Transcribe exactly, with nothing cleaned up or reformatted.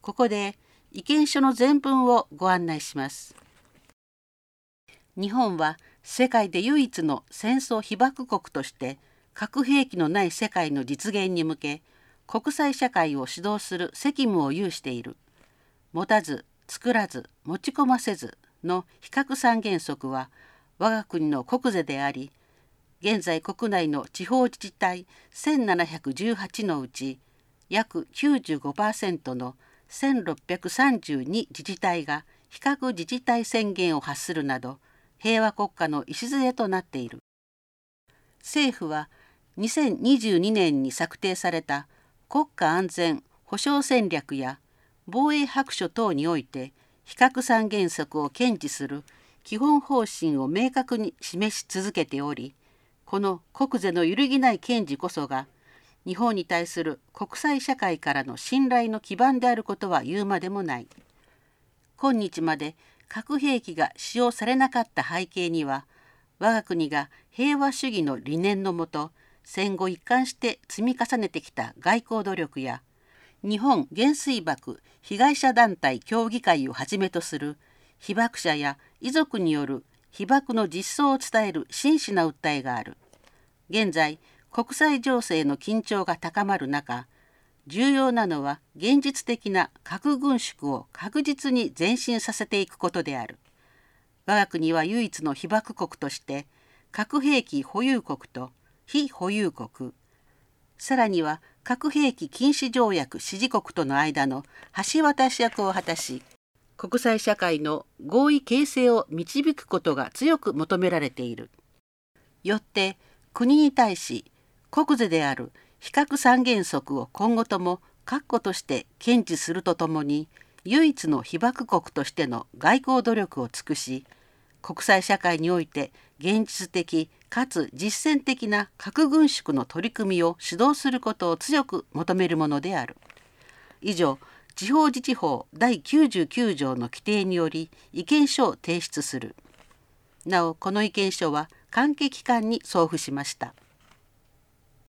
ここで意見書の全文をご案内します。日本は世界で唯一の戦争被爆国として核兵器のない世界の実現に向け、国際社会を指導する責務を有している。持たず、作らず、持ち込ませずの非核三原則は我が国の国是であり、現在国内の地方自治体せんななひゃくじゅうはちのうち約 きゅうじゅうごパーセント のせんろっぴゃくさんじゅうに自治体が非核自治体宣言を発するなど、平和国家の礎となっている。政府はにせんにじゅうにねんに策定された国家安全保障戦略や防衛白書等において非核三原則を堅持する基本方針を明確に示し続けており、この国是の揺るぎない堅持こそが日本に対する国際社会からの信頼の基盤であることは言うまでもない。今日まで核兵器が使用されなかった背景には、我が国が平和主義の理念のもと戦後一貫して積み重ねてきた外交努力や、日本原水爆被害者団体協議会をはじめとする被爆者や遺族による被爆の実相を伝える真摯な訴えがある。現在、国際情勢の緊張が高まる中、重要なのは現実的な核軍縮を確実に前進させていくことである。我が国は唯一の被爆国として、核兵器保有国と非保有国、さらには核兵器禁止条約支持国との間の橋渡し役を果たし、国際社会の合意形成を導くことが強く求められている。よって国に対し国是である非核三原則を今後とも確固として堅持するとともに、唯一の被爆国としての外交努力を尽くし、国際社会において現実的かつ実践的な核軍縮の取り組みを主導することを強く求めるものである。以上、地方自治法だいきゅうじゅうきゅう条の規定により意見書を提出する。なお、この意見書は関係機関に送付しました。